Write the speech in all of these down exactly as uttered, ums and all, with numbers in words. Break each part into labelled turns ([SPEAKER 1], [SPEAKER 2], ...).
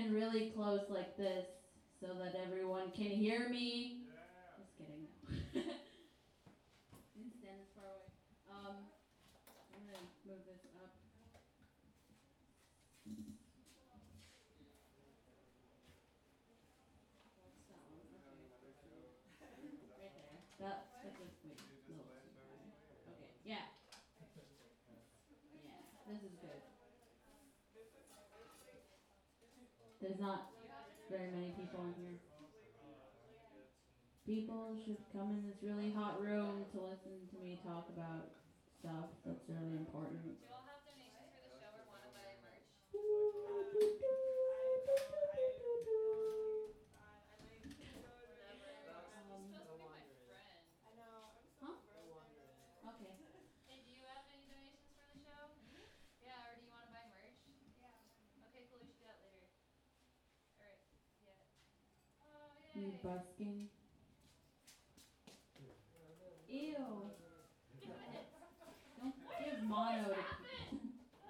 [SPEAKER 1] stand really close like this so that everyone can hear me. Yeah. Just kidding. No. And stand this far away. Um, I'm gonna move this up. What's that one? Okay. Right there. That, that's a wait, little too high. Okay, yeah. Yeah, this is good. There's not very many people in here. People should come in this really hot room to listen to me talk about stuff that's really important.
[SPEAKER 2] Do you all have donations for the show or want to buy merch? He's supposed to be my friend. I know. I'm so
[SPEAKER 1] huh? Okay.
[SPEAKER 2] Hey, do you have any donations for the show? Yeah, or do you want to buy merch? Yeah. Okay, cool. We should do that later. All right. Yeah. Oh, yay.
[SPEAKER 1] You busking. Ew. Don't give mono to people.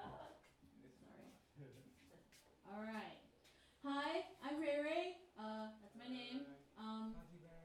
[SPEAKER 1] Sorry. Alright. Hi, I'm Ray Ray. Uh, that's my name. Um,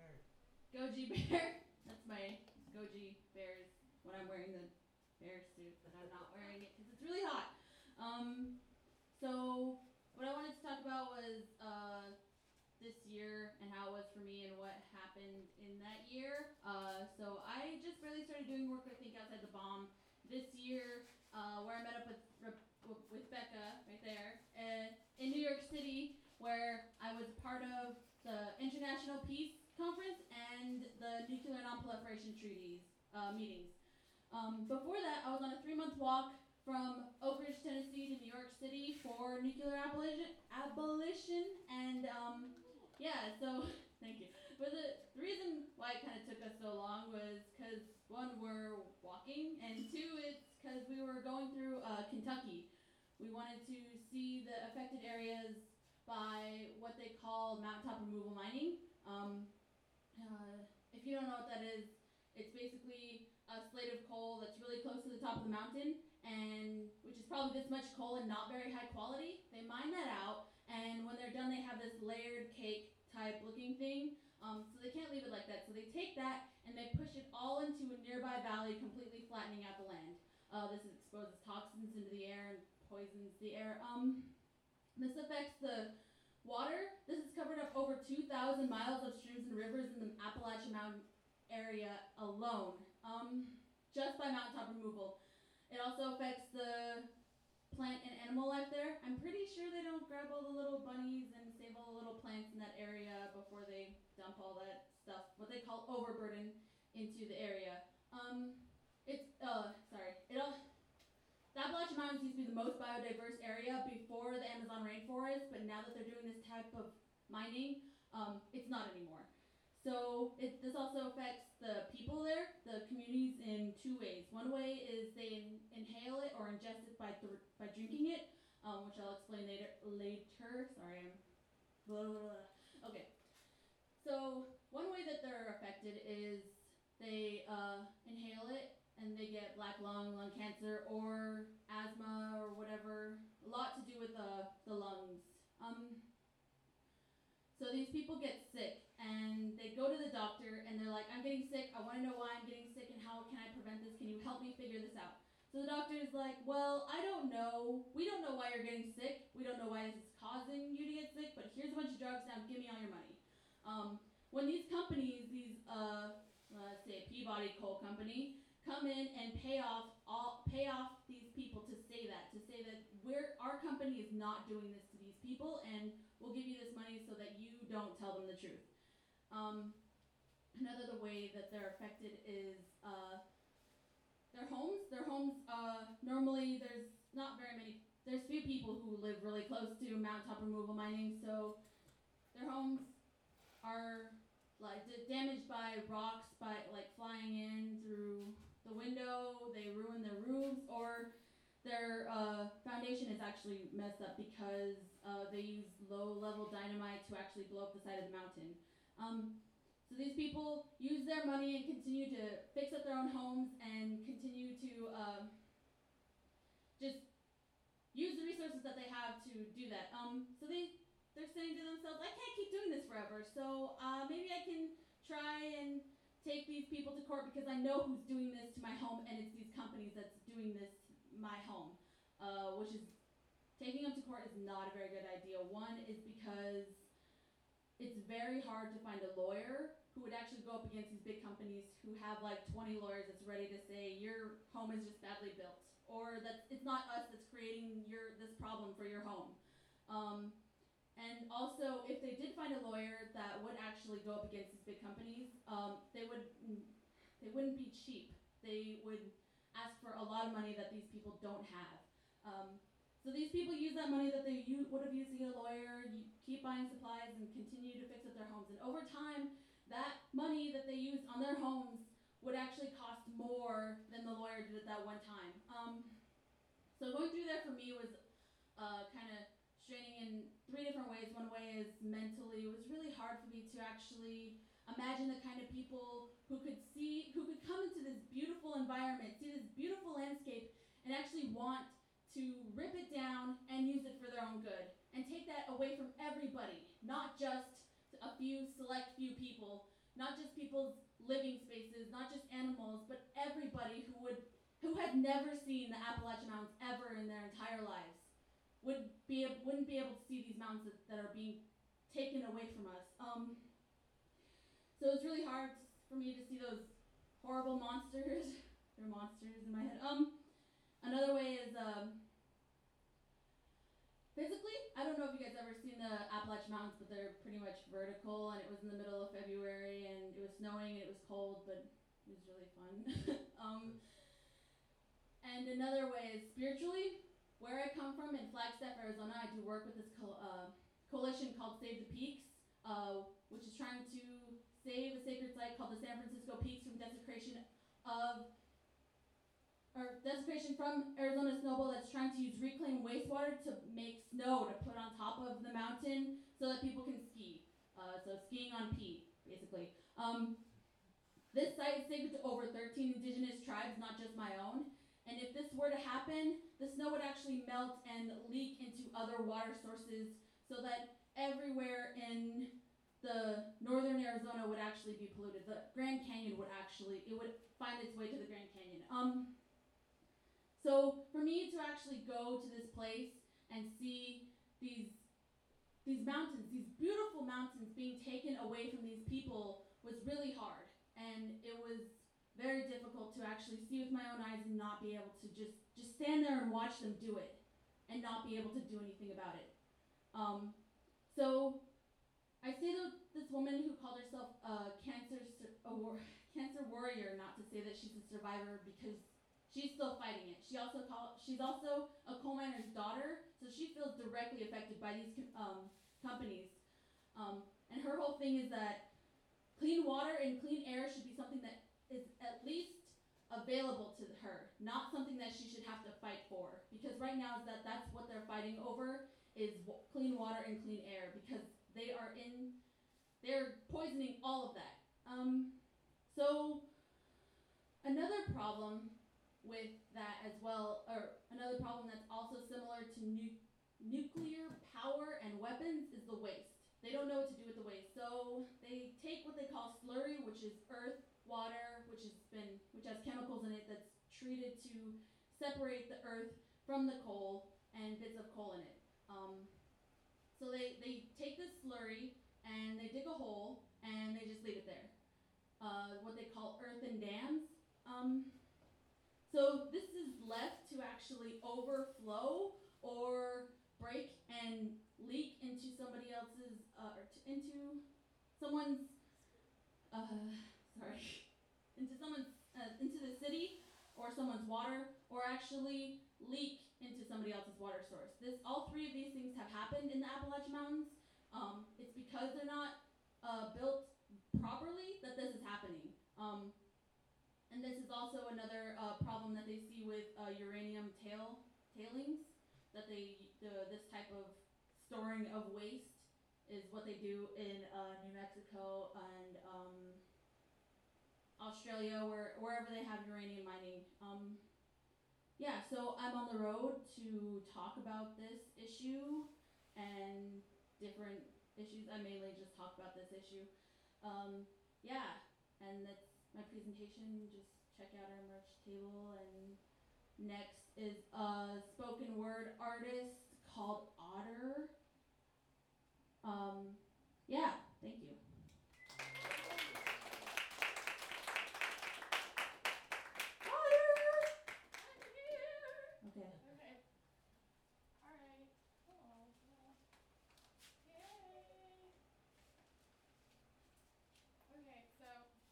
[SPEAKER 1] Goji Bear. That's my Goji Bears when I'm wearing the bear suit, but I'm not wearing it because it's really hot. Um, so, what I wanted to talk about was uh, this year and how it was for me and what happened in that year. Uh, so I just barely started doing work, I think, outside the bomb this year, uh, where I met up with with Becca right there uh, in New York City, where I was part of the International Peace Conference and the Nuclear Non-Proliferation Treaties uh, meetings. Um, before that, I was on a three-month walk from Oak Ridge, Tennessee to New York City for nuclear abolition, abolition and um, yeah, so, thank you. But the, the reason why it kind of took us so long was because, one, we're walking, and two, it's because we were going through uh, Kentucky. We wanted to see the affected areas by what they call mountaintop removal mining. Um, uh, if you don't know what that is, it's basically a slate of coal that's really close to the top of the mountain, and which is probably this much coal and not very high quality. They mine that out, and when they're done, they have this layered cake type looking thing. Um, so they can't leave it like that. So they take that and they push it all into a nearby valley, completely flattening out the land. Uh, this exposes toxins into the air and poisons the air. Um, this affects the water. This has covered up over two thousand miles of streams and rivers in the Appalachian Mountain area alone, um, just by mountaintop removal. It also affects the plant and animal life there. I'm pretty sure they don't grab all the little bunnies and save all the little plants in that area before they dump all that stuff, what they call overburden, into the area. Um, it's, uh, sorry, it all, the Appalachian Mountains used to be the most biodiverse area before the Amazon rainforest, but now that they're doing this type of mining, um, it's not anymore. So it, this also affects the people there, the communities, in two ways. One way is they in, inhale it or ingest it by th- by drinking it, um, which I'll explain later. Later, sorry, I'm blah, blah, blah. Okay. So one way that they're affected is they uh, inhale it and they get black lung, lung cancer, or asthma, or whatever. A lot to do with the the lungs. Um, So these people get sick, and they go to the doctor, and they're like, I'm getting sick, I want to know why I'm getting sick, and how can I prevent this, can you help me figure this out? So the doctor is like, well, I don't know, we don't know why you're getting sick, we don't know why this is causing you to get sick, but here's a bunch of drugs, now give me all your money. Um, when these companies, these, uh, let's say Peabody Coal Company, come in and pay off all pay off these people to say that, to say that we're our company is not doing this to these people, and we'll give you this money so that you don't tell them the truth. Um, another way that they're affected is uh, their homes. Their homes, uh, normally there's not very many, there's few people who live really close to mountaintop removal mining, so their homes are like d- damaged by rocks, by like flying in through the window, they ruin their roofs, or their uh, foundation is actually messed up because uh, they use low-level dynamite to actually blow up the side of the mountain. Um, so these people use their money and continue to fix up their own homes and continue to um, just use the resources that they have to do that. Um, so they saying to themselves, I can't keep doing this forever, so uh, maybe I can try and take these people to court because I know who's doing this to my home, and it's these companies that's doing this to my home, uh, which is, taking them to court is not a very good idea. One is because it's very hard to find a lawyer who would actually go up against these big companies who have like twenty lawyers that's ready to say your home is just badly built, or that it's not us that's creating your this problem for your home. Um, and also, if they did find a lawyer that would actually go up against these big companies, um, they would they wouldn't be cheap. They would ask for a lot of money that these people don't have. Um, So these people use that money that they u- would have used to get a lawyer, you keep buying supplies, and continue to fix up their homes. And over time, that money that they used on their homes would actually cost more than the lawyer did at that one time. Um, so going through there for me was uh, kind of straining in three different ways. One way is mentally. It was really hard for me to actually imagine the kind of people who could see, who could come into this beautiful environment, see this beautiful landscape, and actually want to rip it down and use it for their own good, and take that away from everybody, not just a few select few people, not just people's living spaces, not just animals, but everybody who would who had never seen the Appalachian Mountains ever in their entire lives would be wouldn't be able to see these mountains that, that are being taken away from us. Um, so it's really hard for me to see those horrible monsters. They're monsters in my head. Um, Another way is um, physically. I don't know if you guys ever seen the Appalachian Mountains, but they're pretty much vertical, and it was in the middle of February, and it was snowing, and it was cold, but it was really fun. um, and another way is spiritually. Where I come from in Flagstaff, Arizona, I do work with this co- uh, coalition called Save the Peaks, uh, which is trying to save a sacred site called the San Francisco Peaks from desecration of or desecration from Arizona Snowball that's trying to use reclaimed wastewater to make snow to put on top of the mountain so that people can ski. Uh, so skiing on P, basically. Um, this site is sacred to over thirteen indigenous tribes, not just my own. And if this were to happen, the snow would actually melt and leak into other water sources so that everywhere in the northern Arizona would actually be polluted. The Grand Canyon would actually, it would find its way to the Grand Canyon. Um, So for me to actually go to this place and see these these mountains, these beautiful mountains being taken away from these people was really hard. And it was very difficult to actually see with my own eyes and not be able to just, just stand there and watch them do it and not be able to do anything about it. Um, so I say to this woman who called herself a cancer, a war, cancer warrior, not to say that she's a survivor, because she's still fighting it. She also call, she's also a coal miner's daughter, so she feels directly affected by these um, companies. Um, and her whole thing is that clean water and clean air should be something that is at least available to her, not something that she should have to fight for. Because right now is that that's what they're fighting over is w- clean water and clean air, because they are in, they're poisoning all of that. Um, so another problem with that as well, or another problem that's also similar to nu- nuclear power and weapons is the waste. They don't know what to do with the waste, so they take what they call slurry, which is earth, water, which has been, which has chemicals in it that's treated to separate the earth from the coal and bits of coal in it. Um, so they, they take this slurry and they dig a hole and they just leave it there. Uh, what they call earthen dams. Um, So this is left to actually overflow or break and leak into somebody else's, uh, or t- into someone's, uh, sorry, into someone's, uh, into the city or someone's water, or actually leak into somebody else's water source. This, all three of these things have happened in the Appalachian Mountains. Um, it's because they're not uh, built properly that this is happening. Um, And this is also another uh, problem that they see with uh, uranium tail tailings. That they the this type of storing of waste is what they do in uh, New Mexico and um, Australia, where wherever they have uranium mining. Um, yeah, so I'm on the road to talk about this issue and different issues. I mainly just talk about this issue. Um, yeah, and that's my presentation. Just check out our merch table. And next is a spoken word artist called Otter. Um, yeah, thank you. Okay.
[SPEAKER 3] Okay. All right. Oh, yeah. Yay. Okay, so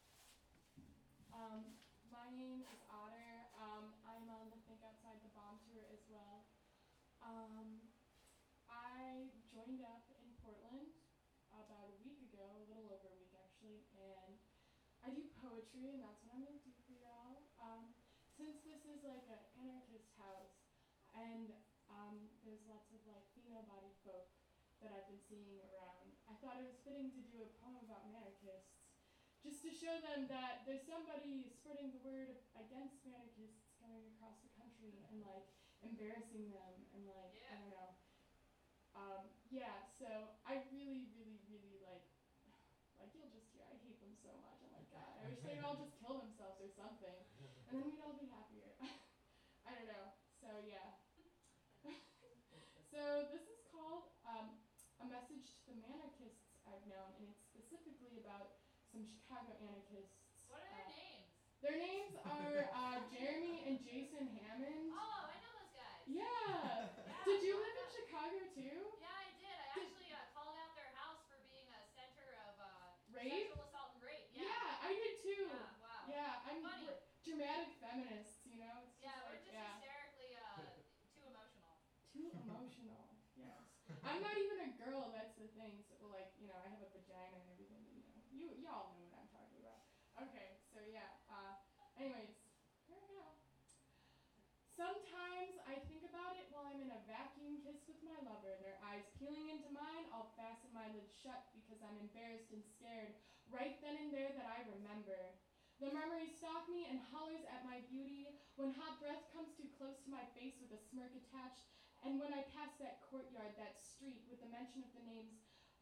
[SPEAKER 3] um, my name is Otter. Um, I'm on the Think Outside the Bomb tour as well. Um, I joined up in Portland about a week ago, a little over a week actually, and I do poetry, and that's what I'm gonna do for y'all. Um, since this is like an anarchist house, and um, there's lots of like female-bodied folk that I've been seeing around, I thought it was fitting to do a poem about anarchists, just to show them that there's somebody spreading the word against anarchists going across the country and like embarrassing them and like
[SPEAKER 2] Yeah.
[SPEAKER 3] I don't know. Um, yeah, so I really, really, really like. Like you'll just hear, I hate them so much. Oh my god, I wish they'd all just kill themselves or something, and then we'd all be happier. I don't know. So yeah. So this is called um, A Message to the Manarchists I've Known, and it's specifically about some Chicago anarchists.
[SPEAKER 2] What are their
[SPEAKER 3] uh,
[SPEAKER 2] names?
[SPEAKER 3] Their names are uh, Jeremy and Jason Hammond.
[SPEAKER 2] Oh, I know those guys.
[SPEAKER 3] Yeah.
[SPEAKER 2] Yeah,
[SPEAKER 3] Did you
[SPEAKER 2] well
[SPEAKER 3] live in
[SPEAKER 2] done.
[SPEAKER 3] Chicago too?
[SPEAKER 2] Yeah, I did. I actually uh, called out their house for being a center of uh,
[SPEAKER 3] Rape?
[SPEAKER 2] sexual assault and rape. Yeah.
[SPEAKER 3] Yeah, I did too.
[SPEAKER 2] Yeah, wow.
[SPEAKER 3] Yeah, I'm
[SPEAKER 2] Funny.
[SPEAKER 3] we're dramatic feminists, you know? It's
[SPEAKER 2] Yeah,
[SPEAKER 3] just
[SPEAKER 2] we're
[SPEAKER 3] like,
[SPEAKER 2] just
[SPEAKER 3] yeah.
[SPEAKER 2] hysterically uh, too emotional.
[SPEAKER 3] Too emotional. Yes. I'm not even a girl, that's the thing. So like, you know, I have a vagina and everything, you know. You y'all know what I'm talking about. Okay, so yeah. Uh anyways, here we go. Sometimes I think about it while I'm in a vacuum kiss with my lover. Their eyes peeling into mine, I'll fasten my lids shut because I'm embarrassed and scared. Right then and there that I remember. The memory stalks me and hollers at my beauty when hot breath comes too close to my face with a smirk attached, and when I pass that courtyard, that street with the mention of the names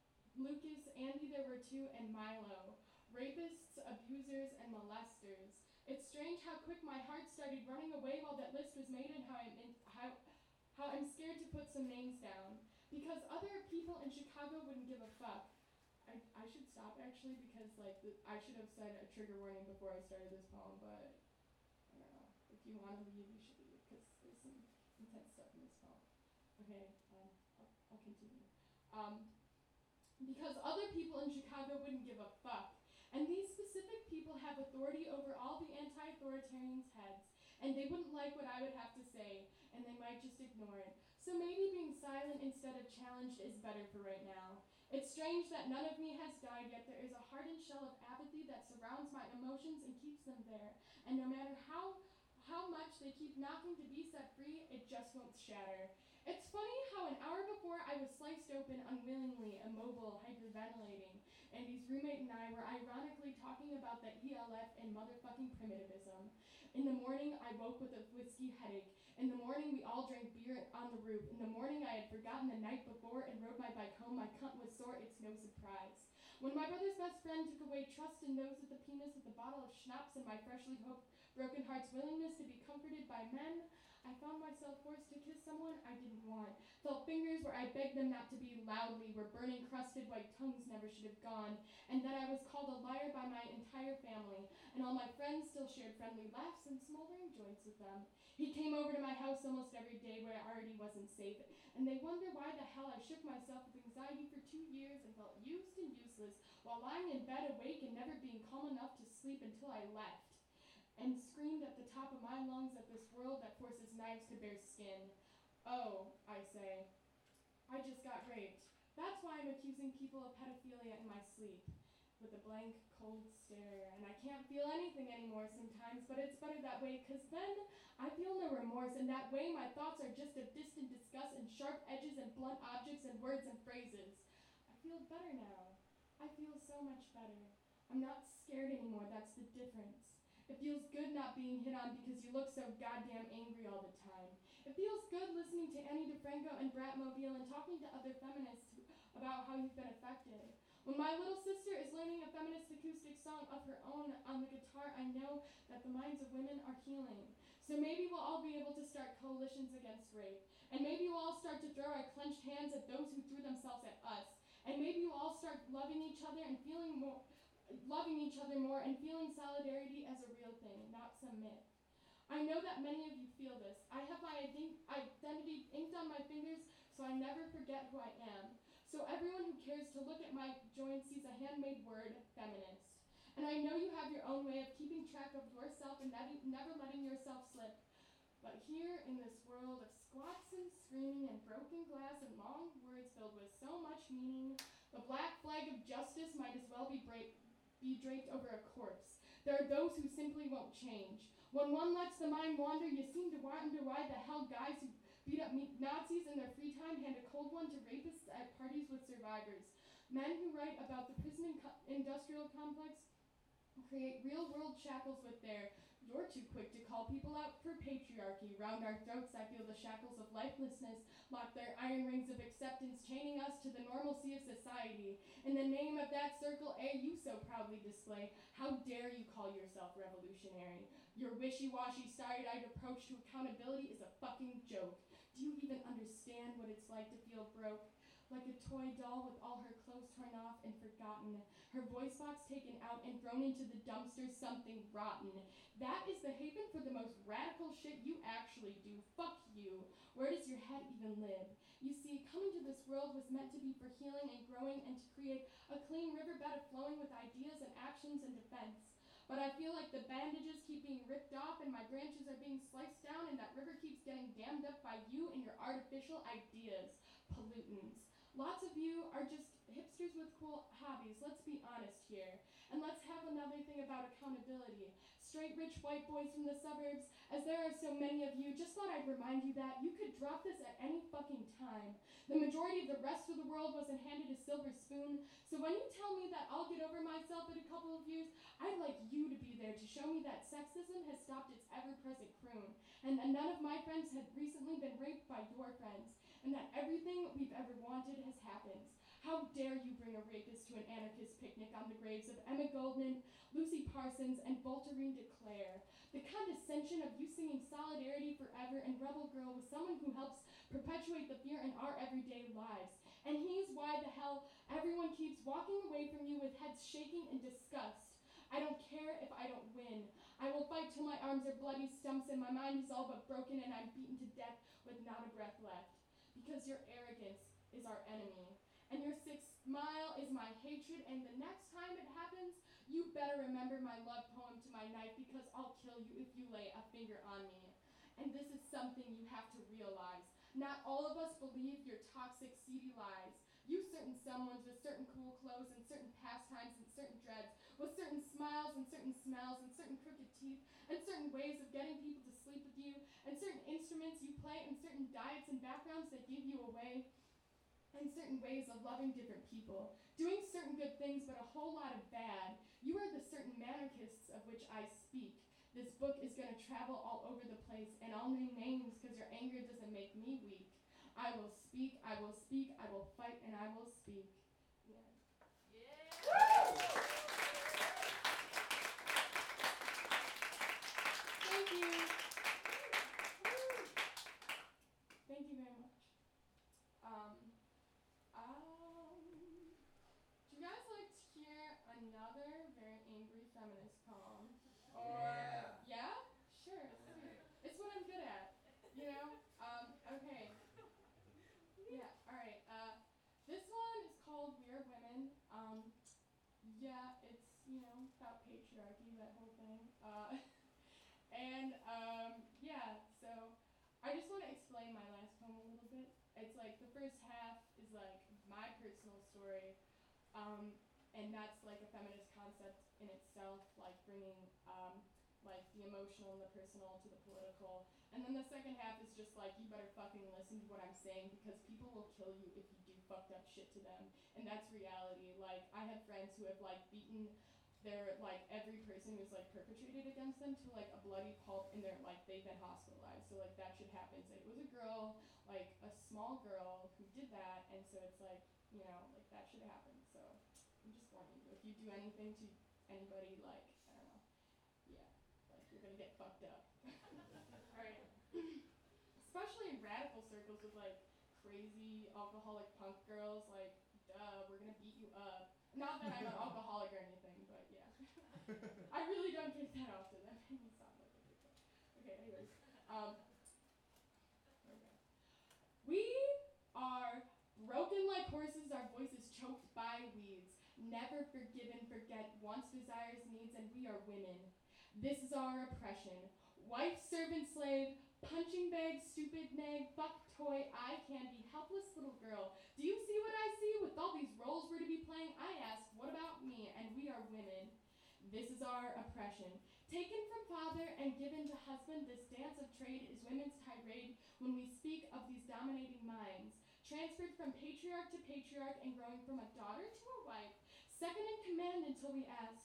[SPEAKER 3] Lucas, Andy there were two, and Milo. Rapists, abusers, and molesters. It's strange how quick my heart started running away while that list was made and how I'm in, how, how I'm scared to put some names down. Because other people in Chicago wouldn't give a fuck. I, I should stop actually because like the, I should have said a trigger warning before I started this poem, but I don't know. If you want to leave, you should leave because there's some intense stuff in this poem. Okay, um, I'll, I'll continue. Um, because other people in Chicago wouldn't give a fuck. And these specific people have authority over all the anti-authoritarians' heads, and they wouldn't like what I would have to say, and they might just ignore it. So maybe being silent instead of challenged is better for right now. It's strange that none of me has died, yet there is a hardened shell of apathy that surrounds my emotions and keeps them there. And no matter how how much they keep knocking to be set free, it just won't shatter. It's funny how an hour before I was sliced open unwillingly, immobile, hyperventilating, Andy's roommate and I were ironically talking about the E L F and motherfucking primitivism. In the morning, I woke with a whiskey headache. In the morning, we all drank beer on the roof. In the morning, I had forgotten the night before and rode my bike home. My cunt was sore, it's no surprise. When my brother's best friend took away trust and nose at the penis with a bottle of schnapps and my freshly hoped broken heart's willingness to be comforted by men, I found myself forced to kiss someone I didn't want. Felt fingers where I begged them not to be loudly, where burning crusted white tongues never should have gone, and then I was called a liar by my entire family, and all my friends still shared friendly laughs and smoldering joints with them. He came over to my house almost every day where I already wasn't safe, and they wonder why the hell I shook myself with anxiety for two years and felt used and useless while lying in bed awake and never being calm enough to sleep until I left, and screamed at the top of my lungs at this world that forces knives to bare skin. Oh, I say, I just got raped. That's why I'm accusing people of pedophilia in my sleep. With a blank, cold stare, and I can't feel anything anymore sometimes, but it's better that way, cause then I feel no remorse, and that way my thoughts are just of distant disgust and sharp edges and blunt objects and words and phrases. I feel better now. I feel so much better. I'm not scared anymore, that's the difference. It feels good not being hit on because you look so goddamn angry all the time. It feels good listening to Annie DeFranco and Brat Mobile and talking to other feminists who, about about how you've been affected. When my little sister is learning a feminist acoustic song of her own on the guitar, I know that the minds of women are healing. So maybe we'll all be able to start coalitions against rape. And maybe we'll all start to throw our clenched hands at those who threw themselves at us. And maybe we'll all start loving each other and feeling more, loving each other more and feeling solidarity as a real thing, not some myth. I know that many of you feel this. I have my ident- identity inked on my fingers so I never forget who I am. So everyone who cares to look at my joint sees a handmade word, feminist. And I know you have your own way of keeping track of yourself and never, never letting yourself slip. But here in this world of squats and screaming and broken glass and long words filled with so much meaning, the black flag of justice might as well be, bra- be draped over a corpse. There are those who simply won't change. When one lets the mind wander, you seem to wonder why the hell guys who beat up Nazis in their free time hand a cold one to rapists at parties with survivors. Men who write about the prison co- industrial complex create real-world shackles with their "you're too quick to call people out for patriarchy" round our throats. I feel the shackles of lifelessness lock their iron rings of acceptance, chaining us to the normalcy of society. In the name of that circle A you so proudly display, how dare you call yourself revolutionary? Your wishy-washy, starry-eyed approach to accountability is a fucking joke. Do you even understand what it's like to feel broke? Like a toy doll with all her clothes torn off and forgotten, her voice box taken out and thrown into the dumpster, something rotten. That is the haven for the most radical shit you actually do. Fuck you. Where does your head even live? You see, coming to this world was meant to be for healing and growing and to create a clean riverbed flowing with ideas and actions and defense. But I feel like the bandages keep being ripped off and my branches are being sliced down and that river keeps getting dammed up by you and your artificial ideas. Pollutants. Lots of you are just hipsters with cool hobbies, let's be honest here. And let's have another thing about accountability. Straight rich white boys from the suburbs, as there are so many of you, just thought I'd remind you that you could drop this at any fucking time. The majority of the rest of the world wasn't handed a silver spoon, so when you tell me that I'll get over myself in a couple of years, I'd like you to be there to show me that sexism has stopped its ever-present croon, and that none of my friends had recently been raped by your friends, and that everything we've ever wanted has happened. How dare you bring a rapist to an anarchist picnic on the graves of Emma Goldman, Lucy Parsons, and Voltairine de Cleyre? The condescension of you singing Solidarity Forever and Rebel Girl with someone who helps perpetuate the fear in our everyday lives. And he's why the hell everyone keeps walking away from you with heads shaking in disgust. I don't care if I don't win. I will fight till my arms are bloody stumps and my mind is all but broken and I'm beaten to death with not a breath left. Because your arrogance is our enemy. And your sick smile is my hatred, and the next time it happens, you better remember my love poem to my knife, because I'll kill you if you lay a finger on me. And this is something you have to realize. Not all of us believe your toxic, seedy lies. You certain someones with certain cool clothes and certain pastimes and certain dreads, with certain smiles and certain smells and certain crooked teeth and certain ways of getting people to sleep with you and certain instruments you play and certain diets and backgrounds that give you away. And certain ways of loving different people, doing certain good things but a whole lot of bad. You are the certain monarchists of which I speak. This book is going to travel all over the place, and I'll name names because your anger doesn't make me weak. I will speak, I will speak, I will fight, and I will speak. Yeah.
[SPEAKER 2] Yeah.
[SPEAKER 3] Thank you. Thank you very much. Um, Um, do you guys like to hear another very angry feminist poem? Or,
[SPEAKER 4] Yeah.
[SPEAKER 3] yeah? Sure, sweet. It's what I'm good at, you know? Um, okay. Yeah, alright, uh, this one is called We Are Women. Um, yeah, it's, you know, about patriarchy, that whole thing. Uh, and, um, yeah, so, I just want to explain my last poem a little bit. It's like, the first half is like my personal story, um, and that's like a feminist concept in itself, like bringing um, like the emotional and the personal to the political. And then the second half is just like, you better fucking listen to what I'm saying because people will kill you if you do fucked up shit to them. And that's reality. Like, I have friends who have like beaten their, like, every person who's like perpetrated against them to like a bloody pulp, and they're like, they've been hospitalized. So like that shit happens. Like, it was a girl, like a small girl who did that, and so it's like, you know, like that should happen. So I'm just warning you. If you do anything to anybody, like, I don't know, yeah, like you're gonna get fucked up. Alright. Especially in radical circles with like crazy alcoholic punk girls, like, duh, we're gonna beat you up. Not that I'm an alcoholic or anything, but yeah. I really don't drink that often. That made me sound like a big one. Okay, anyways. Um, okay. We are broken like horses, our voices choked by weeds. Never forgive and forget, wants, desires, needs, and we are women. This is our oppression. Wife, servant, slave, punching bag, stupid nag, fuck toy, eye candy, helpless little girl. Do you see what I see? With all these roles we're to be playing, I ask, what about me? And we are women. This is our oppression. Taken from father and given to husband, this dance of trade is women's tirade when we speak of these dominating minds. Transferred from patriarch to patriarch and growing from a daughter to a wife. Second in command until we ask,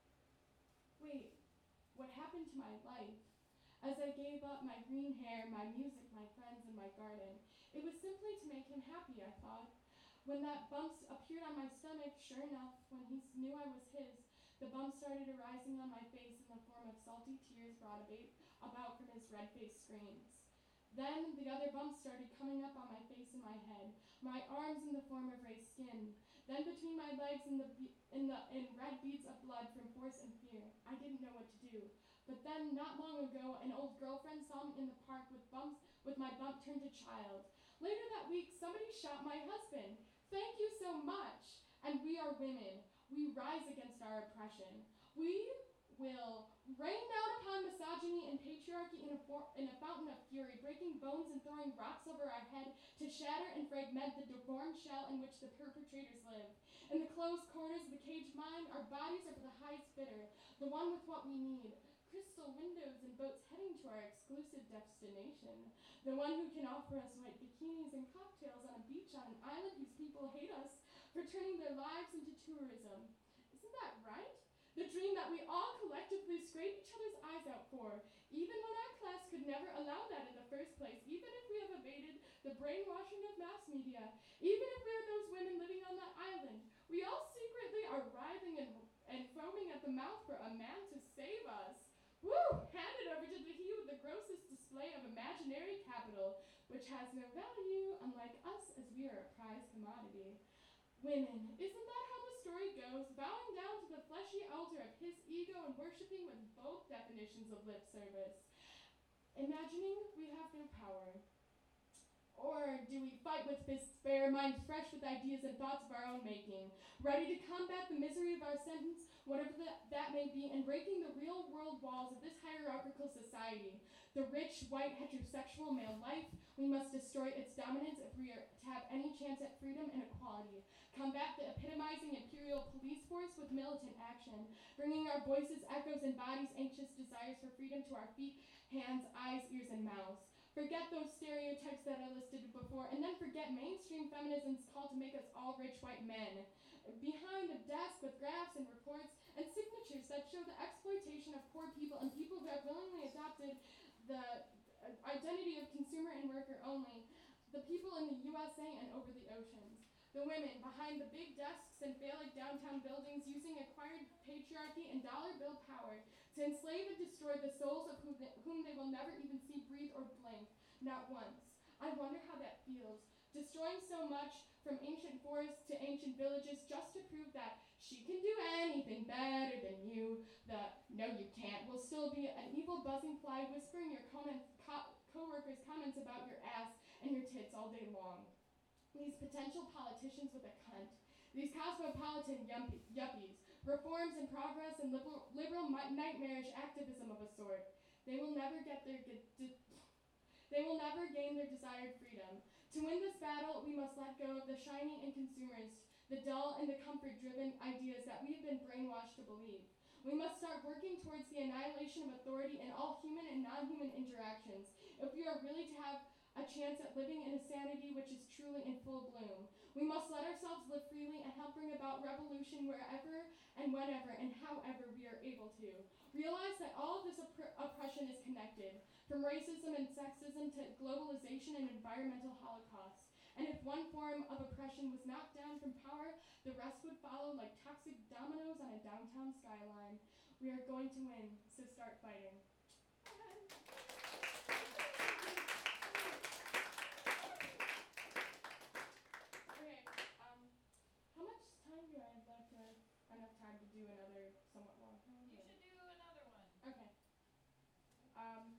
[SPEAKER 3] wait, what happened to my life? As I gave up my green hair, my music, my friends, and my garden, it was simply to make him happy, I thought. When that bump appeared on my stomach, sure enough, when he knew I was his, the bump started arising on my face in the form of salty tears brought about from his red-faced screams. Then the other bumps started coming up on my face and my head, my arms in the form of raised skin, then between my legs in the be- in the in red beads of blood from force and fear. I didn't know what to do. But then, not long ago, an old girlfriend saw me in the park with bumps with my bump turned to child. Later that week, somebody shot my husband. Thank you so much. And we are women. We rise against our oppression. We will rain down upon misogyny and patriarchy in a, for- in a fountain of fury, breaking bones and throwing rocks over our head to shatter and fragment the deformed shell in which the perpetrators live. In the closed corners of the caged mind, our bodies are for the highest bidder, the one with what we need. Crystal windows and boats heading to our exclusive destination. The one who can offer us white bikinis and cocktails on a beach on an island whose people hate us for turning their lives into tourism. Isn't that right? The dream that we all collectively scrape each other's eyes out for, even when our class could never allow that in the first place, even if we have evaded the brainwashing of mass media, even if we are those women living on that island. We all secretly are writhing and, and foaming at the mouth for a man to save us. Woo! Hand it over to the he with the grossest display of imaginary capital, which has no value, unlike us, as we are a prized commodity. Women, isn't that how the story goes? Bowing down to the fleshy altar of his ego and worshiping with both definitions of lip service. Imagining we have no power. Or do we fight with fists bare, minds fresh with ideas and thoughts of our own making, ready to combat the misery of our sentence, whatever that, that may be, and breaking the real world walls of this hierarchical society? The rich, white, heterosexual male life, we must destroy its dominance if we are to have any chance at freedom and equality. Combat the epitomizing imperial police force with militant action, bringing our voices, echoes, and bodies' anxious desires for freedom to our feet, hands, eyes, ears, and mouths. Forget those stereotypes that I listed before, and then forget mainstream feminism's call to make us all rich white men. Behind a desk with graphs and reports and signatures that show the exploitation of poor people and people who have willingly adopted the uh, identity of consumer and worker only, the people in the U S A and over the oceans. The women behind the big desks and phallic downtown buildings using acquired patriarchy and dollar bill power to enslave and destroy the souls of whom they, whom they will never even see, breathe, or blink, not once. I wonder how that feels, destroying so much from ancient forests to ancient villages just to prove that she can do anything better than you. The no you can't will still be an evil buzzing fly whispering your comments, co- co-workers' comments about your ass and your tits all day long. These potential politicians with a cunt, these cosmopolitan yumpie, yuppies, reforms and progress and liberal, liberal nightmarish activism of a sort. They will never get their ge- de- they will never gain their desired freedom. To win this battle, we must let go of the shiny and consumerist, the dull and the comfort-driven ideas that we have been brainwashed to believe. We must start working towards the annihilation of authority in all human and non-human interactions if we are really to have a chance at living in a sanity which is truly in full bloom. We must let ourselves live freely and help bring about revolution wherever and whenever and however we are able to. Realize that all of this opp- oppression is connected, from racism and sexism to globalization and environmental holocaust. And if one form of oppression was knocked down from power, the rest would follow like toxic dominoes on a downtown skyline. We are going to win, so start fighting. Okay, um, how much time do I have left? Do I have enough time to do another somewhat long poem?
[SPEAKER 2] You should do another one.
[SPEAKER 3] Okay. Um,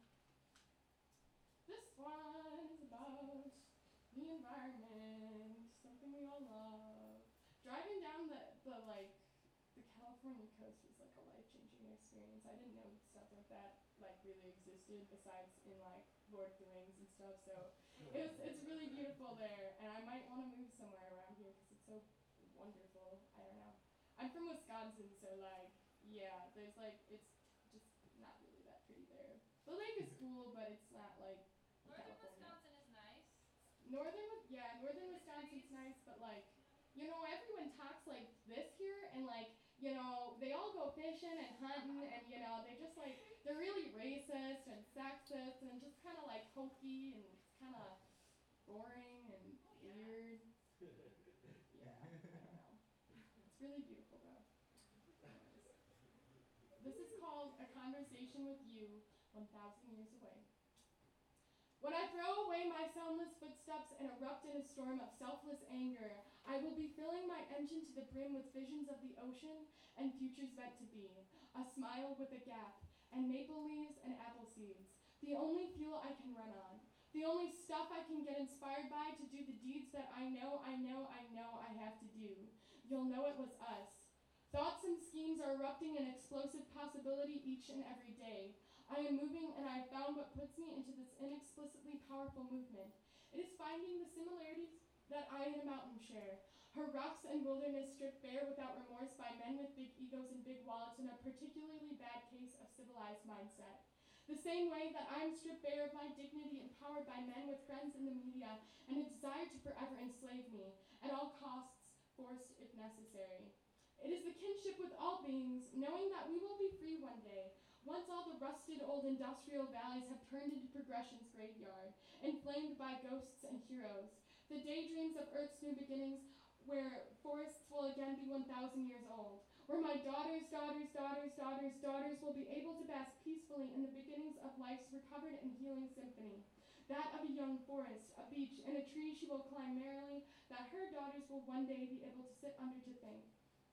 [SPEAKER 3] this one is about the environment, something we all love. Driving down the, the like, the California coast was like a life-changing experience. I didn't know stuff like that like really existed besides in like Lord of the Rings and stuff. So it was it's really beautiful there, and I might want to move somewhere around here because it's so wonderful. I don't know. I'm from Wisconsin, so like yeah, there's like it's just not really that pretty there. The lake is cool, but it's not like
[SPEAKER 2] Northern
[SPEAKER 3] California.
[SPEAKER 2] Wisconsin is nice.
[SPEAKER 3] Northern, Wis- yeah, northern Wisconsin's nice, but like, you know, everyone talks like this here, and like, you know, they all go fishing and hunting, and you know, they just like, they're really racist and sexist and just kind of like hokey and kind of boring and weird. Yeah, I don't know. It's really beautiful though. Anyways. This is called A Conversation with You, one thousand years away. When I throw away my soundless footsteps and erupt in a storm of selfless anger, I will be filling my engine to the brim with visions of the ocean and futures meant to be, a smile with a gap, and maple leaves and apple seeds, the only fuel I can run on, the only stuff I can get inspired by to do the deeds that I know, I know, I know I have to do. You'll know it was us. Thoughts and schemes are erupting in explosive possibility each and every day. I am moving, and I have found what puts me into this inexplicably powerful movement. It is finding the similarities that I and the mountain share. Her rocks and wilderness stripped bare without remorse by men with big egos and big wallets in a particularly bad case of civilized mindset. The same way that I am stripped bare of my dignity and powered by men with friends in the media and a desire to forever enslave me, at all costs, forced if necessary. It is the kinship with all beings, knowing that we will be free one day, once all the rusted old industrial valleys have turned into progression's graveyard, inflamed by ghosts and heroes. The daydreams of Earth's new beginnings, where forests will again be one thousand years old, where my daughters, daughters, daughters, daughters, daughters will be able to bask peacefully in the beginnings of life's recovered and healing symphony. That of a young forest, a beech, and a tree she will climb merrily, that her daughters will one day be able to sit under to think.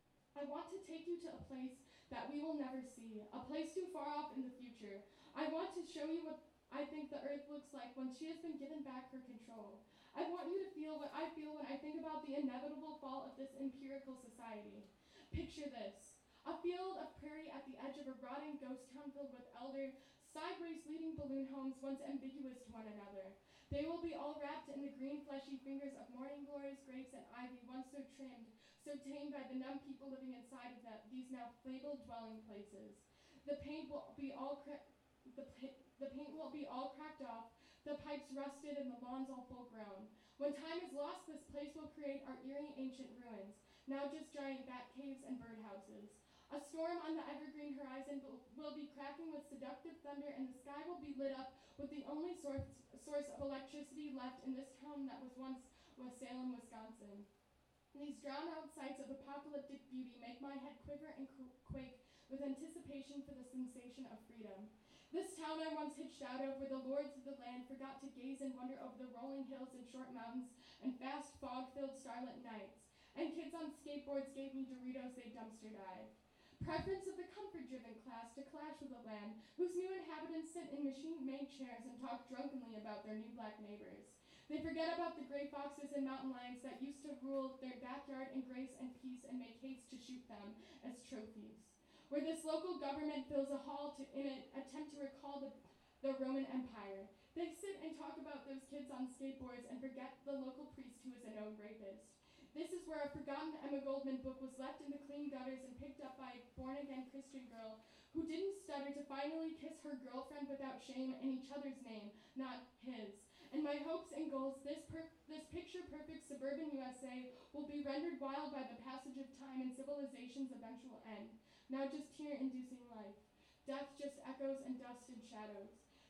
[SPEAKER 3] I want to take you to a place that we will never see, a place too far off in the future. I want to show you what I think the earth looks like when she has been given back her control. I want you to feel what I feel when I think about the inevitable fall of this empirical society. Picture this: a field of prairie at the edge of a rotting ghost town filled with elder, sideways leading balloon homes once ambiguous to one another. They will be all wrapped in the green fleshy fingers of morning glories, grapes, and ivy once so trimmed, so tamed by the numb people living inside of that, these now fabled dwelling places. The paint will be all cra- the, pa- the paint will be all cracked off, the pipes rusted, and the lawns all full grown. When time is lost, this place will create our eerie ancient ruins, now just giant bat caves and birdhouses. A storm on the evergreen horizon will, will be cracking with seductive thunder, and the sky will be lit up with the only source, source of electricity left in this town that was once was Salem, Wisconsin. These drowned-out sights of apocalyptic beauty make my head quiver and qu- quake with anticipation for the sensation of freedom. This town I once hitched out of, where the lords of the land forgot to gaze and wonder over the rolling hills and short mountains and vast fog-filled starlit nights. And kids on skateboards gave me Doritos they dumpster-dived. Preference of the comfort-driven class to clash with a land whose new inhabitants sit in machine-made chairs and talk drunkenly about their new black neighbors. They forget about the gray foxes and mountain lions that used to rule their backyard in grace and peace and make haste to shoot them as trophies. Where this local government fills a hall to in an attempt to recall the, the Roman Empire. They sit and talk about those kids on skateboards and forget the local priest who is a known rapist. This is where a forgotten Emma Goldman book was left in the clean gutters and picked up by a born-again Christian girl who didn't stutter to finally kiss her girlfriend without shame in each other's name, not his. And my hopes and goals, this, per- this picture-perfect suburban U S A will be rendered wild by the passage of time and civilization's eventual end. Now just tear-inducing life. Death just echoes and dust and shadows.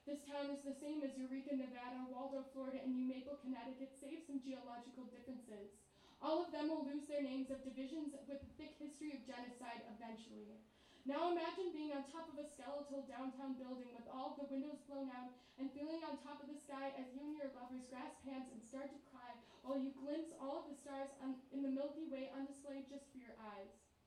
[SPEAKER 3] This town is the same as Eureka, Nevada, Waldo, Florida, and New Maple, Connecticut, save some geological differences. All of them will lose their names of divisions with a thick history of genocide eventually. Now imagine being on top of a skeletal downtown building with all of the windows blown out and feeling on top of the sky as you and your lovers grasp hands and start to cry while you glimpse all of the stars on, in the Milky Way on display just for your eyes.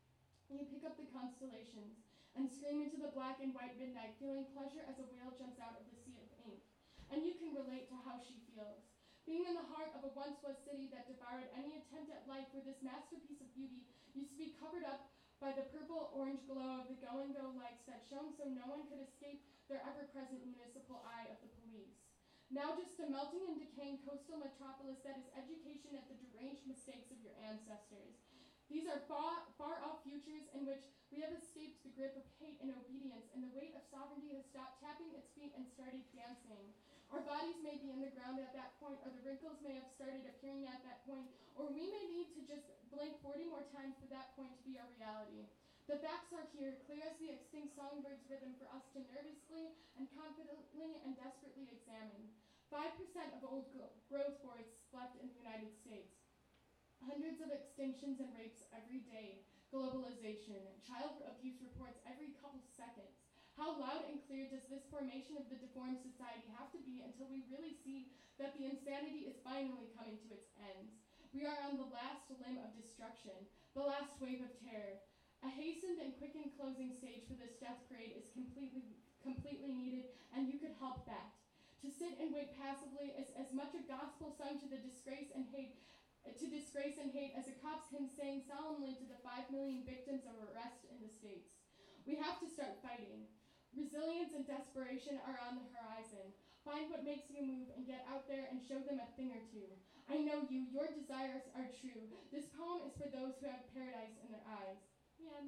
[SPEAKER 3] You pick up the constellations and scream into the black and white midnight, feeling pleasure as a whale jumps out of the sea of ink. And you can relate to how she feels. Being in the heart of a once-was city that devoured any attempt at life where this masterpiece of beauty used to be covered up by the purple-orange glow of the go-and-go lights that shone so no one could escape their ever-present municipal eye of the police. Now just a melting and decaying coastal metropolis that is education at the deranged mistakes of your ancestors. These are far, far-off futures in which we have escaped the grip of hate and obedience, and the weight of sovereignty has stopped tapping its feet and started dancing. Our bodies may be in the ground at that point, or the wrinkles may have started appearing at that point, or we may need to just blink forty more times for that point to be our reality. The facts are here, clear as the extinct songbird's rhythm for us to nervously and confidently and desperately examine. Five percent of old gro- growth forests left in the United States. Hundreds of extinctions and rapes every day. Globalization. Child abuse reports every couple seconds. How loud and clear does this formation of the deformed society have to be until we really see that the insanity is finally coming to its ends? We are on the last limb of destruction, the last wave of terror. A hastened and quickened closing stage for this death parade is completely, completely needed, and you could help that. To sit and wait passively is as much a gospel sung to the disgrace and hate to disgrace and hate as a cop's hymn sang solemnly to the five million victims of arrest in the States. We have to start fighting. Resilience and desperation are on the horizon. Find what makes you move and get out there and show them a thing or two. I know you, your desires are true. This poem is for those who have paradise in their eyes. The end.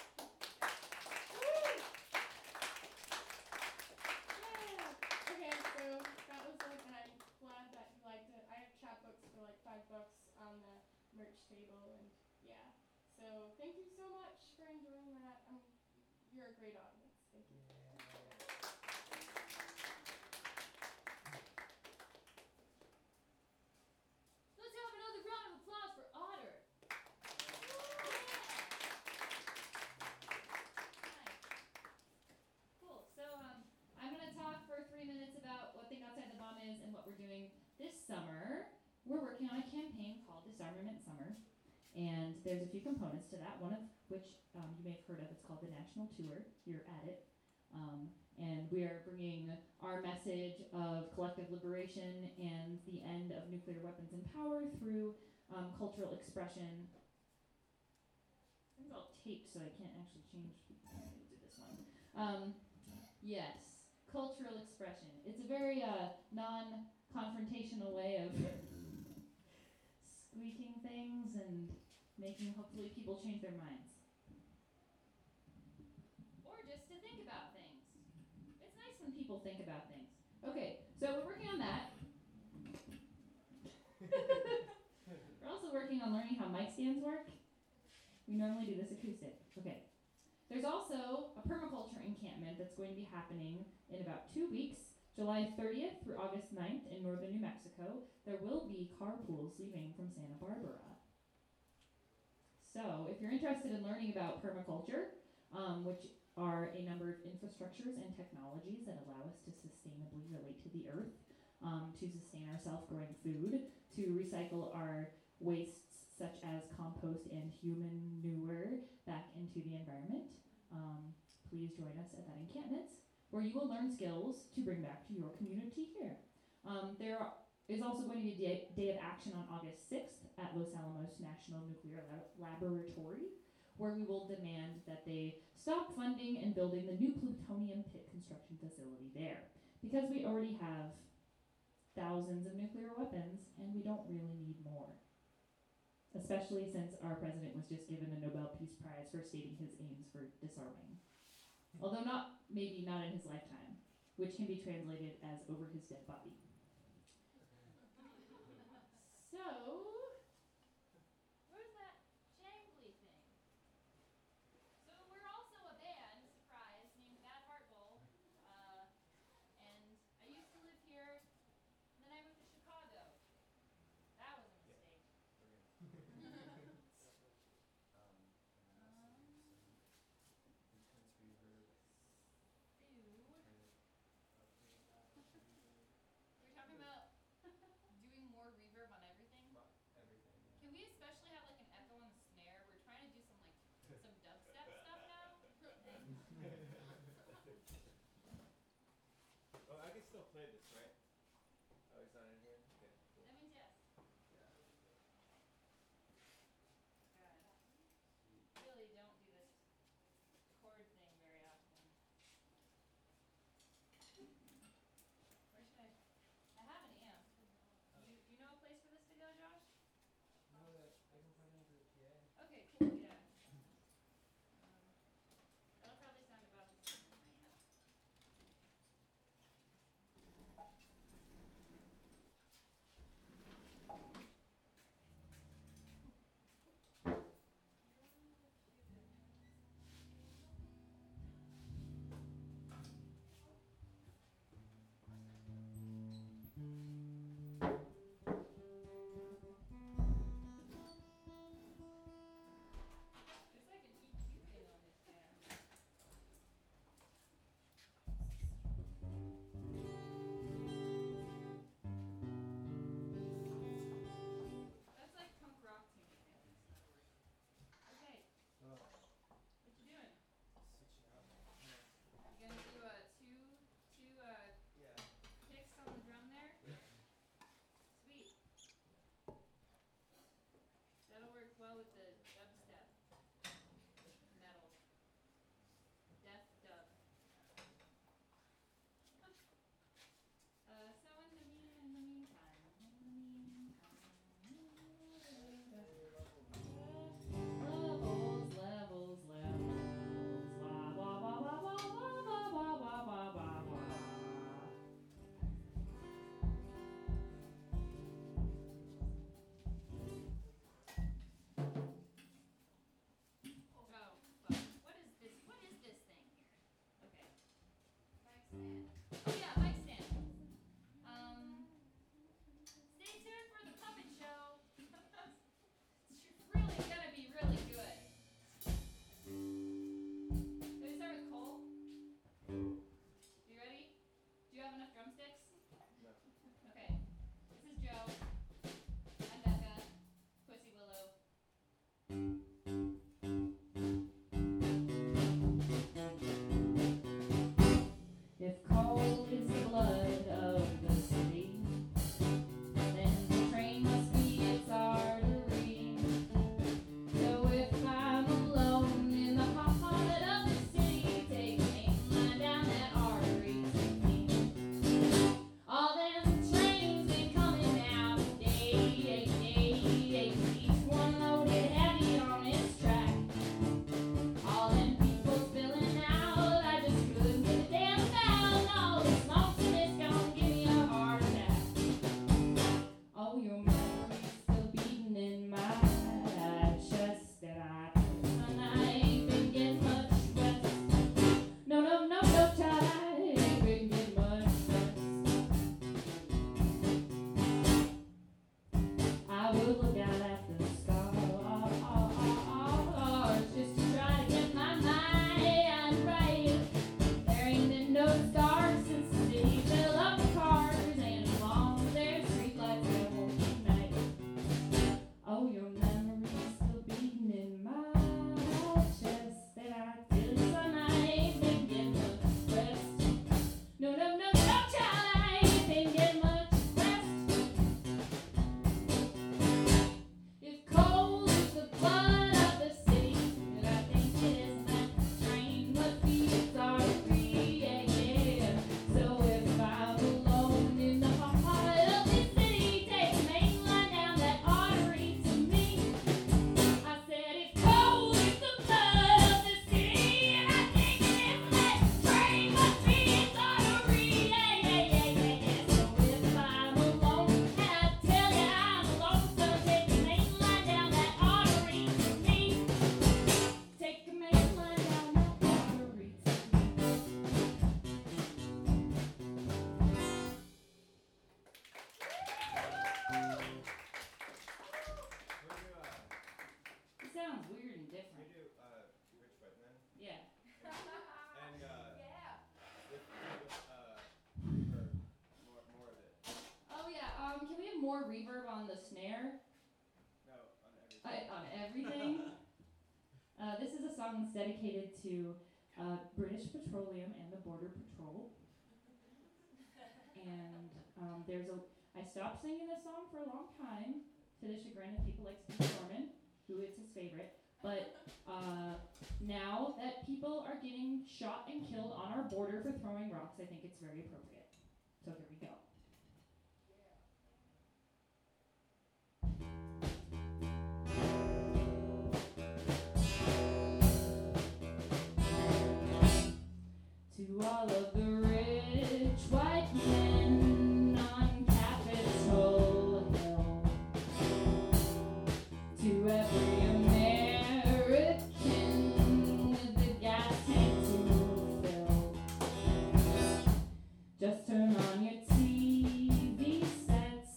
[SPEAKER 3] Woo! Yeah. Okay, so that was it, and I'm glad that you liked it. I have chapbooks for like five bucks on the merch table, and yeah. So thank you so much for enjoying that. Um, you're a great audience. Thank you.
[SPEAKER 2] Let's have another round of applause for Otter. Cool. So um, I'm going to talk for three minutes about what Think Outside the Bomb is and what we're doing this summer. We're working on a campaign called Disarmament Summer, and there's a few components to that, one of which um, you may have heard of. It's called the National Tour. You're at it. Um, and we are bringing our message of collective liberation and the end of nuclear weapons and power through um, cultural expression. It's all taped, so I can't actually change. I'm going to do this one. Um, yes, cultural expression. It's a very uh, non-confrontational way of squeaking things and making hopefully people change their minds. Or just to think about things. It's nice when people think about things. Okay, so we're working on that. We're also working on learning how mic stands work. We normally do this acoustic. Okay. There's also a permaculture encampment that's going to be happening in about two weeks, July thirtieth through August ninth in northern New Mexico. There will be carpools leaving from Santa Barbara. So if you're interested in learning about permaculture, um, which are a number of infrastructures and technologies that allow us to sustainably relate to the earth, um, to sustain our self-growing food, to recycle our wastes such as compost and human manure back into the environment, um, please join us at that encampment, where you will learn skills to bring back to your community here. Um, there are, is also going to be a day, day of action on August sixth at Los Alamos National Nuclear Lab- Laboratory, where we will demand that they stop funding and building the new plutonium pit construction facility there, because we already have thousands of nuclear weapons and we don't really need more. Especially since our president was just given a Nobel Peace Prize for stating his aims for disarming. Although not, maybe not in his lifetime, which can be translated as over his dead body. So, Where's that jangly thing? So we're also a band, surprise, named Bad Heart Bowl. Uh, and
[SPEAKER 4] played this, right? Oh, he's not in here? Okay, cool.
[SPEAKER 1] That means yes.
[SPEAKER 4] Yeah.
[SPEAKER 1] God. Really don't do this chord thing very often. Where should I? I have an amp. You you know a place for this to go, Josh?
[SPEAKER 5] No, that I can plug into the P A.
[SPEAKER 1] Okay, cool. Yeah. Um, that'll probably sound about the same as my amp. There's like an E Q thing on this amp. That's like punk rock to me. I think it's not working. Okay,
[SPEAKER 5] Oh,
[SPEAKER 1] what you doing?
[SPEAKER 5] switching up.
[SPEAKER 1] You gonna do uh two two uh
[SPEAKER 5] Yeah.
[SPEAKER 1] kicks on the drum there?
[SPEAKER 5] Yeah.
[SPEAKER 1] Sweet. That'll work well with the dubstep. Metal. Death dub. Uh, so in the mean in the meantime, in the meantime.
[SPEAKER 2] Levels, levels, levels. Wah, wah, wah, wah, wah, wah, wah, wah, wah, wah, wah.
[SPEAKER 1] Oh, fuck. What is this? What is this thing here? Okay. Mic stand. Oh yeah, mic stand. Um, stay tuned for the puppet show. It's really gonna be really good. Can we start with Cole? You ready? Do you have enough drumsticks?
[SPEAKER 4] No.
[SPEAKER 1] Okay. This is Joe. I'm Becca. Pussy Willow.
[SPEAKER 2] If coal is the blood of the city, then the train must be its artery. So if I'm alone in the heart of the city, take the main line down that artery to me. All them trains been coming out today, each one loaded heavy on its track. All them people spilling out, I just couldn't give a damn about. All this lonesomeness gonna give me a heart attack. Oh, your memory's still beating in my chest, and I and I ain't been getting much rest. No, no, no, no, child, I ain't been getting much rest. I will look out at the stars just to try to get my mind right. There ain't been no stars since the city filled up with cars, and as long as there's streetlights, there won't be night. Oh, your memory's still beating in my chest, and I tell you, son, I ain't been getting much rest. No, no, no, no, child, I ain't been getting much rest. If coal is the blood of the city, and I think it is, that train must be its artery, yeah, yeah. So if I'm alone in the heart of the city, take the main line down that artery to me. I said if coal is the blood of the city, and I think it is, that train must be its artery, yeah, yeah, yeah, yeah, yeah. So if I'm alone, and I tell you I'm alone, so take the main line down that artery to me. Take the main line down that artery to me.
[SPEAKER 4] We do, uh,
[SPEAKER 2] It sounds weird and
[SPEAKER 4] we
[SPEAKER 2] different.
[SPEAKER 4] do, uh, Rich Whitman.
[SPEAKER 2] Yeah.
[SPEAKER 4] And, uh,
[SPEAKER 3] Yeah.
[SPEAKER 4] with, with, uh, reverb. More, more of it.
[SPEAKER 2] Oh yeah. Um, can we have more reverb on the snare?
[SPEAKER 4] No, on everything.
[SPEAKER 2] I, on everything. uh, this is a song that's dedicated to uh, British Petroleum and the Border Patrol. and um, there's a. I stopped singing this song for a long time to the chagrin of people like Steve Norman, who it's his favorite. But uh, now that people are getting shot and killed on our border for throwing rocks, I think it's very appropriate. So here we go. To all of the rich white men on Capitol Hill, to every American with the gas tank to fill, just turn on your T V sets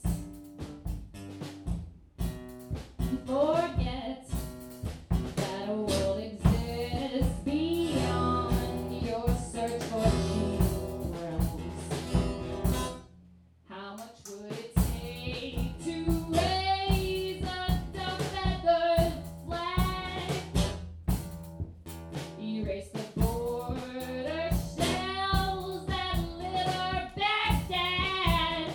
[SPEAKER 2] and forget that a world exists beyond your search for heroes. How much would it take to raise a dumb-feathered flag? Erase the border shells that litter Baghdad.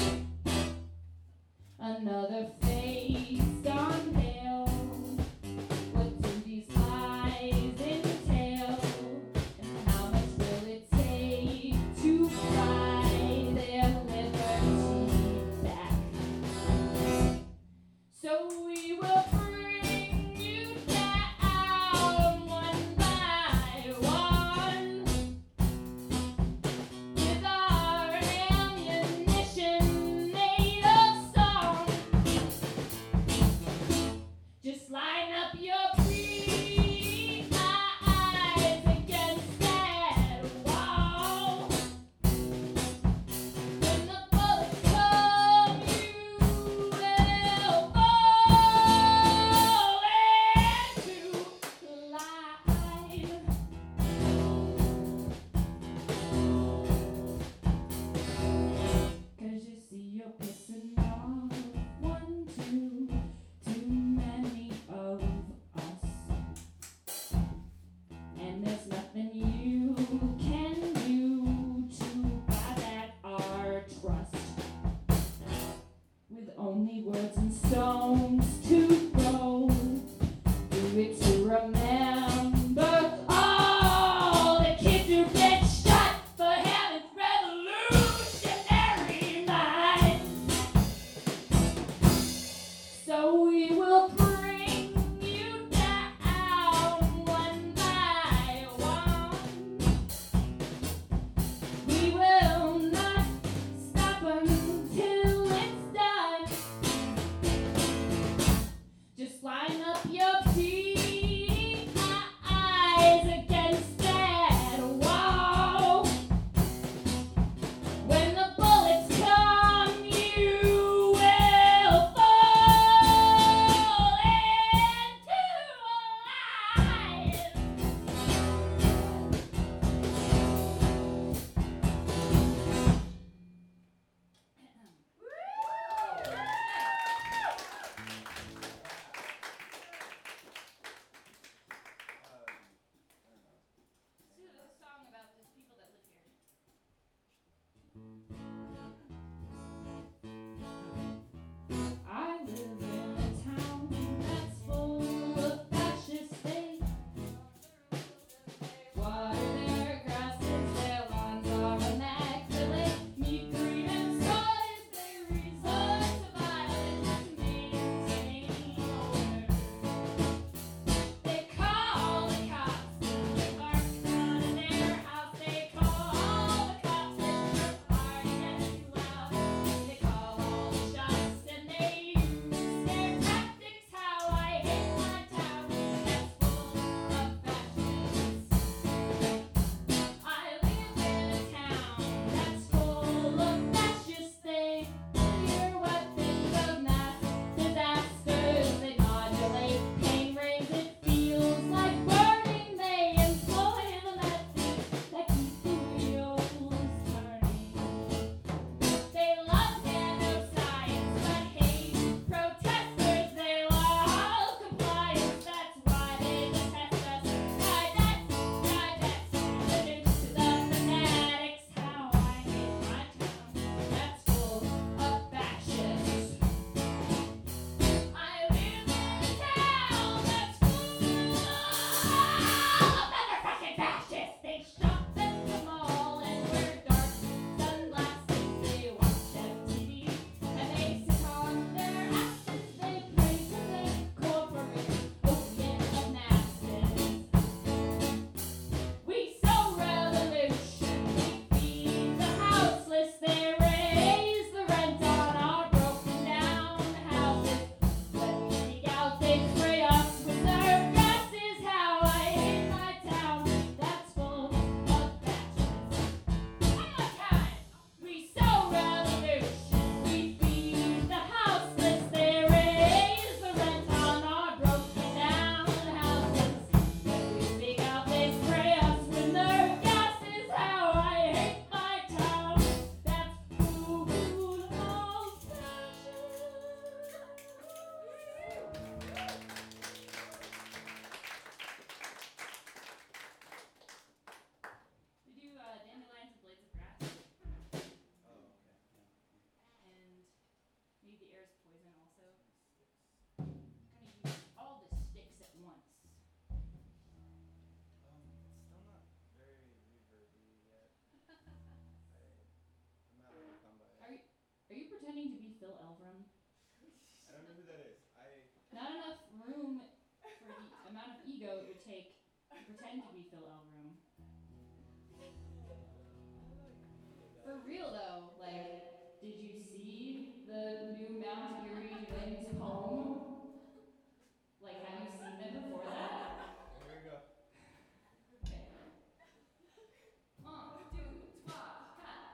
[SPEAKER 2] Another face gone pale. What do these lies entail? And how much will it take to buy their liberty back? So we will bring you down one by one with our ammunition made of song. Just line up your pretty eyes against that wall. When the bullets come, you will fall into line. 'Cause you see you're pissing off one, two, too many of us. And there's nothing you can do to buy back our trust. With only words and stones to throw, do it to remember all the kids who get shot for having revolutionary minds. So we will bring you down one by one. We will not stop until it's done. Just line up your pretty eyes against that wall. When the bullets come, you will fall into line. pretend to be Phil Elverum. For real though, like, did you see the new Mount Erie Winds poem? Like, have you seen them before that?
[SPEAKER 4] Here we go.
[SPEAKER 2] Okay. Un, deux, trois, quatre.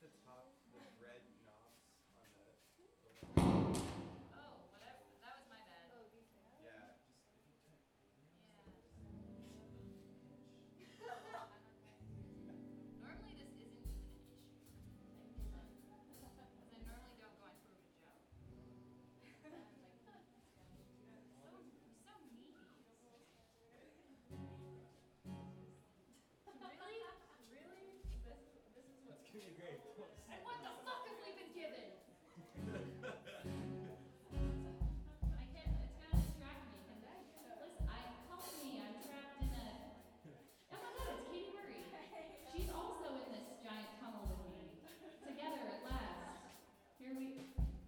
[SPEAKER 4] the top, the red knobs on the, the left.
[SPEAKER 1] Oh, whatever. That was my bad.
[SPEAKER 3] Oh, these things.
[SPEAKER 4] Yeah, just if you turn.
[SPEAKER 1] Normally this isn't even an issue. Because I normally don't go into a good joke. I'm like, so, so needy. Really? Really? This, this is what.
[SPEAKER 4] That's gonna be great.
[SPEAKER 1] What the fuck have we been given? I can't, it's gonna distract me. Listen, I, help me, I'm trapped in a, oh my god, it's Katie Murray. She's also in this giant tunnel with me. Together at last. Here we,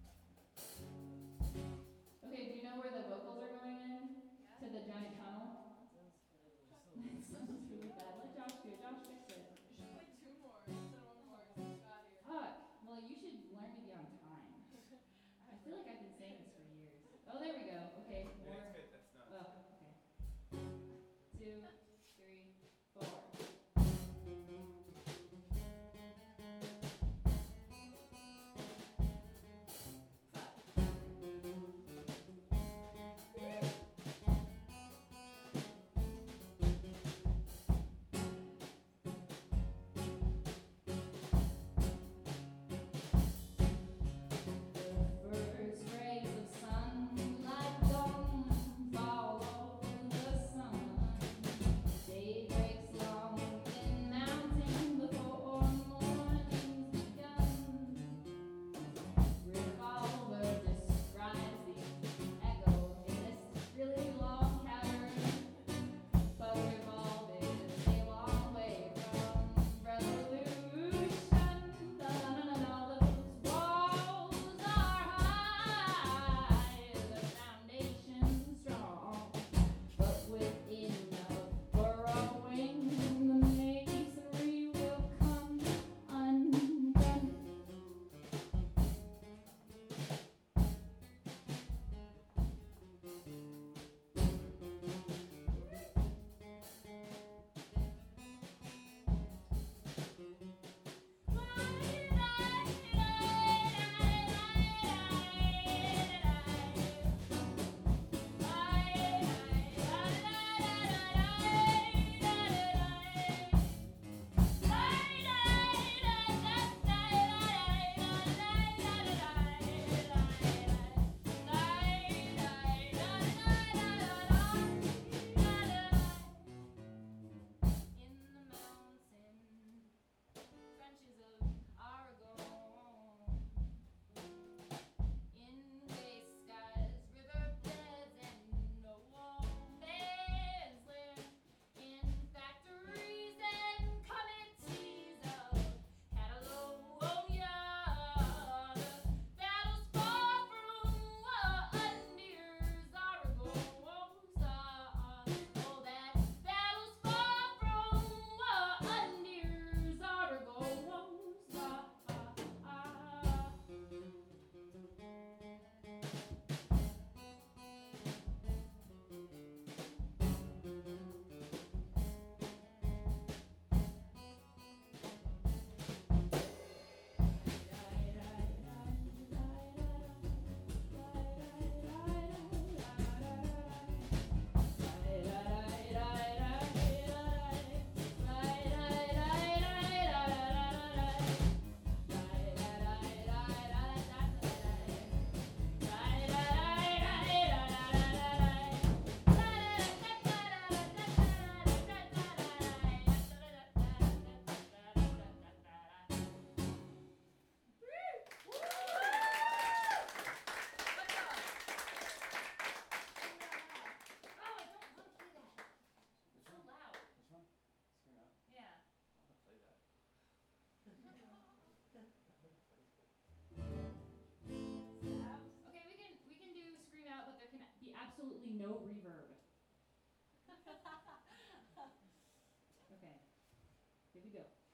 [SPEAKER 1] okay, do you know where the vocals are going in? To the giant tunnel? It sounds really bad. Let Josh do it. Josh fix it.
[SPEAKER 3] You should play two more instead of one more. So it's got here.
[SPEAKER 2] Fuck. Well, you should learn to be on time. I feel like I've been saying this for years. Oh, there we go. Okay,
[SPEAKER 4] Yeah,
[SPEAKER 2] more.
[SPEAKER 4] it's good. That's not.
[SPEAKER 2] Oh, okay. Two, three, four. First rays of sunlight don't fall over the sun. Day breaks long in mountain before morning's begun. Revolver describes the echo in this really long cavern, but revolve is a long way from revolution. All those walls are high, the foundation strong, but within the burrowing, the masonry will come undone. In the mountain trenches of Aragon, in gray skies, riverbeds, and no man's land, in factories and committees of Catalonia, the battles fought from near Zaragoza. Oh, that battles fought from near Zaragoza.
[SPEAKER 4] Which one? Scream out.
[SPEAKER 1] Yeah.
[SPEAKER 4] I'm gonna play that.
[SPEAKER 2] Okay, we can we can do scream out, but there can be absolutely no reverb. Okay, here we go.